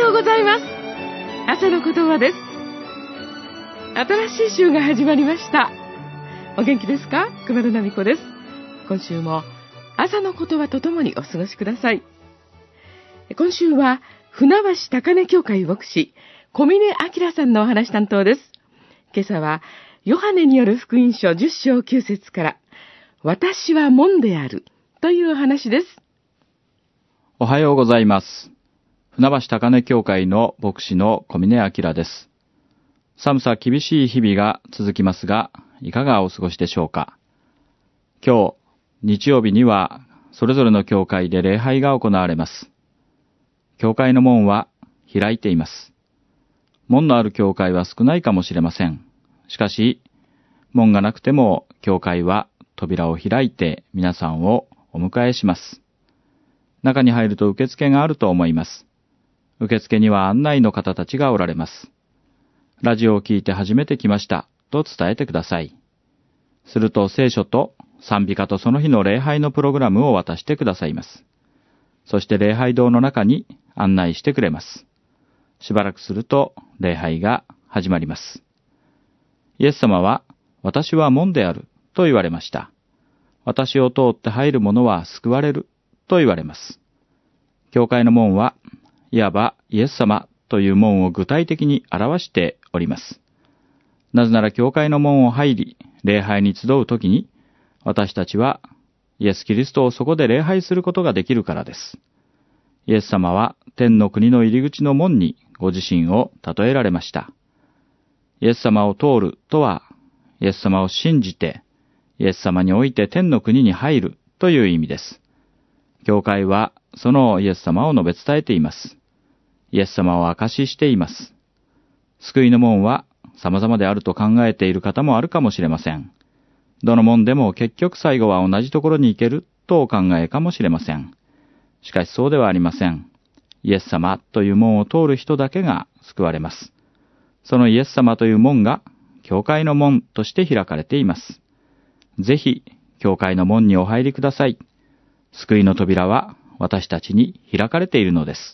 ようございます。朝の言葉です。新しい週が始まりました。お元気ですか？熊田奈美子です。今週も朝の言葉とともにお過ごしください。今週は船橋高根教会牧師小峰明さんのお話担当です。今朝はヨハネによる福音書10章9節から私は門であるというお話です。 おはようございます。船橋高根教会の牧師の小峰明です。寒さ厳しい日々が続きますが、いかがお過ごしでしょうか。今日、日曜日には、それぞれの教会で礼拝が行われます。教会の門は開いています。門のある教会は少ないかもしれません。しかし、門がなくても、教会は扉を開いて皆さんをお迎えします。中に入ると受付があると思います。受付には案内の方たちがおられます。ラジオを聞いて初めて来ましたと伝えてください。すると聖書と賛美歌とその日の礼拝のプログラムを渡してくださいます。そして礼拝堂の中に案内してくれます。しばらくすると礼拝が始まります。イエス様は私は門であると言われました。私を通って入る者は救われると言われます。教会の門はいわばイエス様という門を具体的に表しております。なぜなら教会の門を入り、礼拝に集うときに、私たちはイエス・キリストをそこで礼拝することができるからです。イエス様は天の国の入り口の門にご自身を例えられました。イエス様を通るとは、イエス様を信じて、イエス様において天の国に入るという意味です。教会はそのイエス様を述べ伝えています。イエス様を証ししています。救いの門は様々であると考えている方もあるかもしれません。どの門でも結局最後は同じところに行けるとお考えかもしれません。しかしそうではありません。イエス様という門を通る人だけが救われます。そのイエス様という門が教会の門として開かれています。ぜひ教会の門にお入りください。救いの扉は私たちに開かれているのです。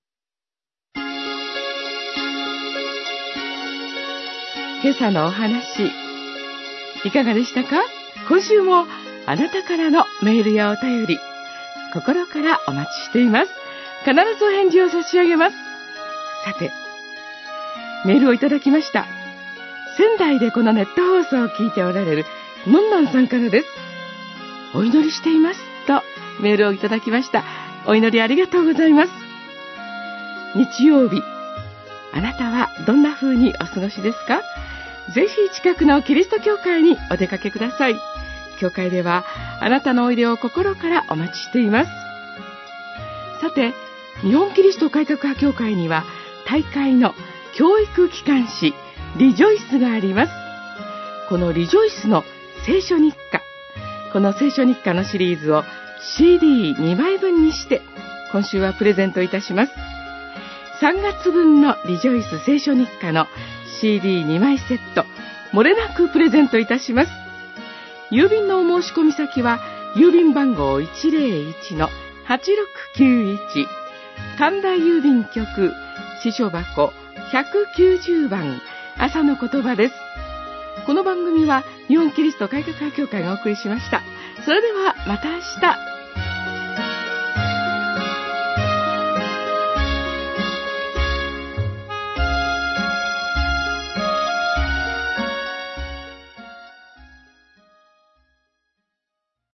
今朝のお話、いかがでしたか？今週もあなたからのメールやお便り、心からお待ちしています。必ずお返事を差し上げます。さて、メールをいただきました。仙台でこのネット放送を聞いておられるのんのんさんからです。お祈りしていますとメールをいただきました。お祈りありがとうございます。日曜日、あなたはどんな風にお過ごしですか？ぜひ近くのキリスト教会にお出かけください。教会ではあなたのおいでを心からお待ちしています。さて、日本キリスト改革派教会には大会の教育機関誌リジョイスがあります。このリジョイスの聖書日課、この聖書日課のシリーズを CD2 枚分にして今週はプレゼントいたします。3月分のリジョイス聖書日課の CD2 枚セット、漏れなくプレゼントいたします。郵便のお申し込み先は郵便番号 101-8691 神田郵便局支所箱190番朝の言葉です。この番組は日本キリスト改革派教会がお送りしました。それではまた明日。